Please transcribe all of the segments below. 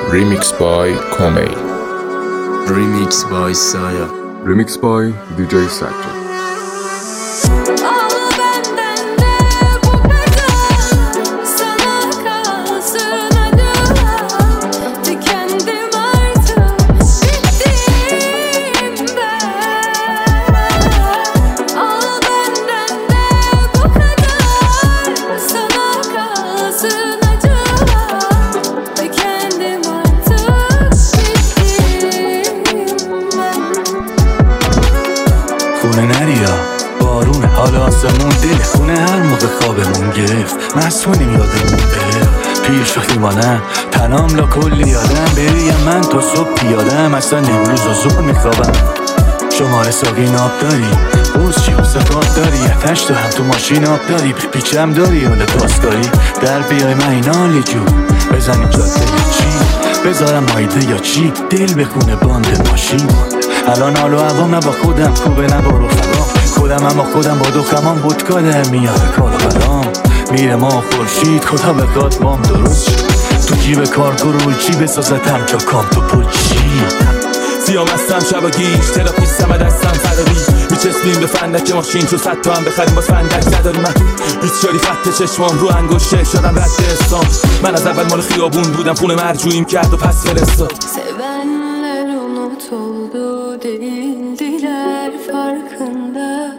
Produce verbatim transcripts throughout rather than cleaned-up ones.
Remix by Komei. Remix by Saya. Remix by دی جی Sajjad. خونه نریا بارونه حالا آسمون دل خونه هر موقع خوابمون گرفت مسئولیم یادمون بره پیر شدیم آنم تنام لا کلی یادم بریم من تا صبح پیادم اصلا امروز و زور میخوابم شماره ساقین آب داری بوز چی و صفات داری اتش تو هم تو ماشین آب داری پیچم داری حالا پاسکاری در بیای من این حالی جون بزنیم جاده یا چی بذارم مایده یا چی دل بخونه باند ماشین الان حال و هوام نه با خودم خوبه نه با رفقام خودم اما خودم با دخترام بود کادر میاره کار برام میره ما خورشید خدا بخواد بام درست شد تو جیب کارگو روی چی بسازتم جا کام تو پول چی سیام هستم شب گیش تراپیستم و دستم فراری میچسبیم به فندک ماشین تو صد تا هم بخریم باز فندک نداری من بیچاری خط چشمام رو انگشته شدم رد استام من از اول مال خیابون بودم خونه مرجوعیم کرد و پس فرستاد sevenler unutuldu değildiler farkında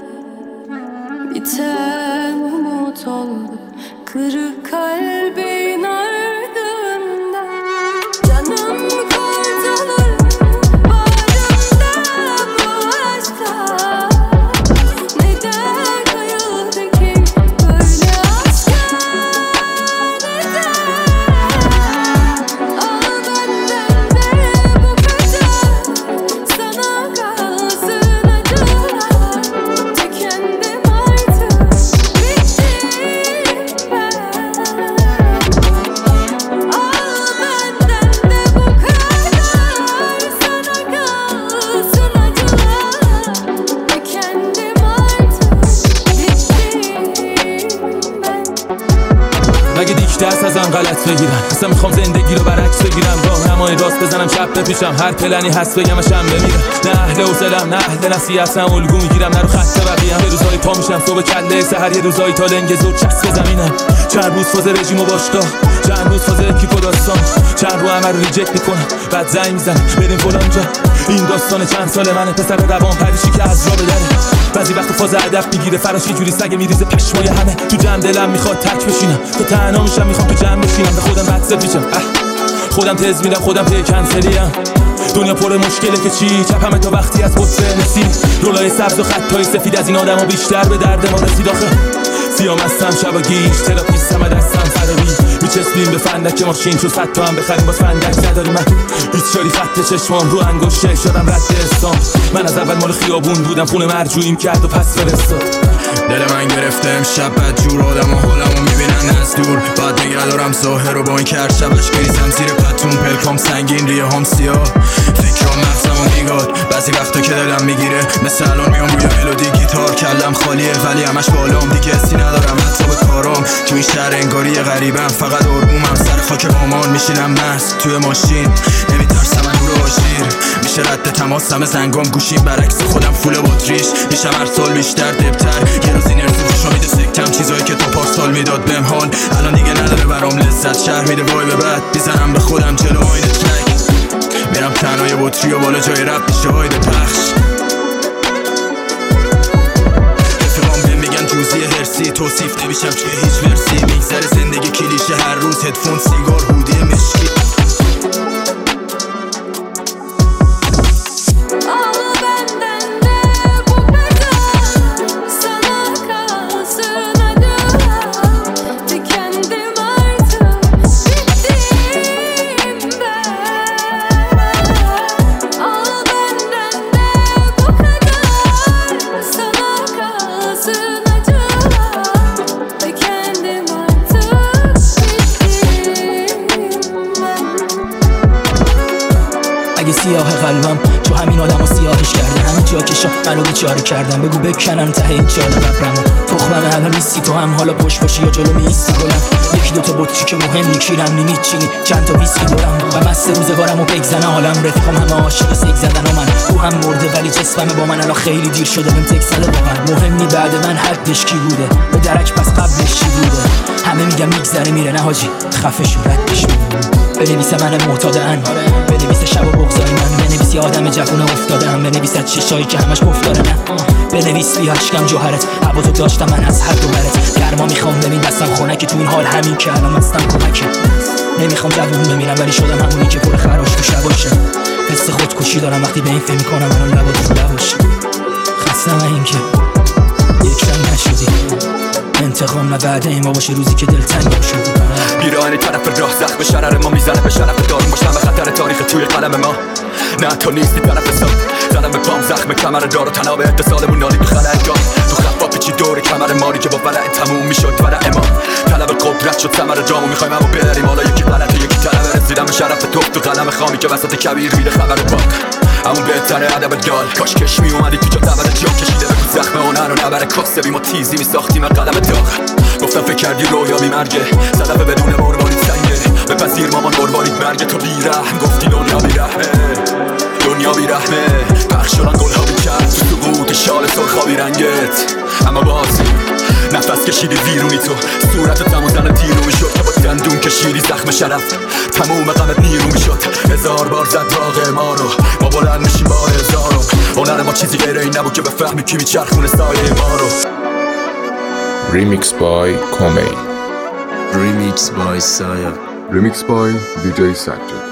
biten umut oldu kırık kalbin ardında canım kurtulur varımda bu aşkta neden kayıldı ki böyle aşka neden al benden de bu kadar sana kalsın acılar tükendim artık bittim ben al benden de bu kadar sana kalsın acılar tükendim artık bittim ben مگه دیک دست ازم غلط بگیرم اصلا میخوام زندگی رو برعکس بگیرم راهنمای راست بزنم چپ بپیشم هر پلنی هست بگمشم بمیرم نه اهل حوصله‌ام نه اهل نصیحتم الگو میگیرم نرو خط بقیه‌ام یه روزایی پا میشم صبح کله سحر یه روزایی تا لنگ زور چسب زمینم چند روز فاز رژیم و باشگاه چند روز فاز اکیپ و داستان چند رو همه رو ریجکت میکنم بعد زنگ میزنم بریم فلان جا این داستان چند سال منه پسر روان پریشی که از جا بدره بعضی وقت فاز هدف میگیره فراش یه جوری سگ میریزه پشمای همه تو جمع دلم میخواد تک بشینم تو تنها میشم میخوام تو جمع بشینم به خودم بد بپیچم خودم تز میدم خودم پی کنسلیم دنیا پر مشکله که چی چپمه تا وقتی از قصه نسید رولای سبز و خطای سفید از این آدما بیشتر به درد ما رسید آخه سیام هستم شب گیش تراپیستم و دستم فراری میچسبیم به فندک ماشین تو صد تا هم بخریم باز فندک نداری من بیچاری خط چشمام رو انگشته شدم رد استام من از اول مال خیابون بودم خونه مرجوعیم کرد و پس فرستاد دل من گرفته امشب بد جور آدم و حالمو میبینن از دور بعد نگه دارم ظاهر رو با این کرد شبش گریزم زیر پتون پلکام سنگین ریه هم سیاه فکرام مغزمو میگاد بعضی وقتا که دلم میگیره مثل الان میام روی ملودی گیتار کلم خالیه ولی همش بالام دیگه حسی ندارم حتی به کارام تو این شهر انگاری غریبم فقط آرومم سر خاک پامان میشینم مست توی ماشین نمیترسم از نور آژیر میشه رد تماس همه زنگام گوشیم برعکس خودم فول باتریش میشم هر سال بیشتر دبتر یه روز این ارزی خوشا میده سکتم چیزایی که تا پارسال میداد بهم حال الان دیگه نداره برام لذت شهر میده وای به بعد میزنم به خودم جلو آینه ترک میرم تنهای بطری و بالا جای رب میشه آیده پخش رفیقام بهم میگن جوزی هرسی توصیف نمیشم توی هیچ ورسی میگذره زندگی کلیشه هر روز هدفون سیگار هودی مشکی al benden de bu kadar sana kalsın acılar tükendim artık bittim ben al benden de bu kadar sana kalsın acılar tükendim artık bittim ben اگه سیاه قلبم تو همین آدم و سیاهش کرده همین جا کشا منو بیچاره کردم، بگو بکنم ته این چاله قبرمو. تخمم الان نیستی تو هم حالا پشت باشی یا جلو میستی گلم. یکی دوتا بطری که مهم نیکیرم نی میچینی چند تا ویسکی دارم و مست روزگارم و بگزنه حالم. رفیقم همه عاشق سگ زدن و من او هم مرده ولی جسمم با من الان خیلی دیر شده بهم تک زده واقعا. مهم نی بعد من حدش کی بوده به درک پس قبلش چی بوده. همه میگم میگذره میره نه حاجی خفه شو ردش بنویسه من معتادن، بنویسه شب و بغضای من، بنویس یه آدم جوون افتادم، بنویس از چشایی که همش گفتاره نه، بنویس بی اشکم جوهرت هوا تو داشتم من از حد و برت. گرما میخوام ببین دستم خنکه تو این حال همین که الان مستم کمکه. نمیخوام جوون بمیرم ولی شدم همونی که پر خراش تو شباشه. حس خودکشی دارم وقتی به این فکر میکنم الان لبات رو لباشه. خستم این که یک شن نشدی انتقام نه بعد این ما باشه روزی که دلتنگم شدی. بیرانی طرف راه زخم شرر ما میزنه به شرف داریم باشم به خطر تاریخ توی قلم ما. نه تو نیستی طرف حساب زدم به پام زخم کمر دار و تناب اتصالمون نالی تو خلع جان. تو خفا پیچی دور کمر ماری که با ولع تموم میشد ولع ما. طلب قدرت شد ثمر جامو میخوایم همو بریم حالا یکی غلطه یکی طلب رسیدم به شرف تو تو قلم خامی که وسط کبیر میده خبر باک. همون بهتره ادب دال کاش کش می اومدی تو جا دبر جا کشیده به زخم هنر و نبر کاسبی ما تیزی می ساختیم قلم داغ. گفتم فکر کردی رویا بی مرگه صدفه بدون مروارید سنگه بپذیر مامان مروارید مرگه. تو بیرحم گفتی دنیا بیرحمه دنیا بیرحمه پخش شدن گلها بیکرد تو سقوط شال سرخابی رنگت. اما بازی نفس کشیدی ویرونی تو صورت تمازن تیرو میشد که با دندون کشیدی زخم شرف تموم غمت نیرو میشد. هزار بار زد راغ ما رو ما بلند میشیم با هزارو. هنر ما چیزی غیر این نبود که بفهمی کی میچرخونه سایه ما رو. Remix by Komei. Remix by دی جی Sajjad.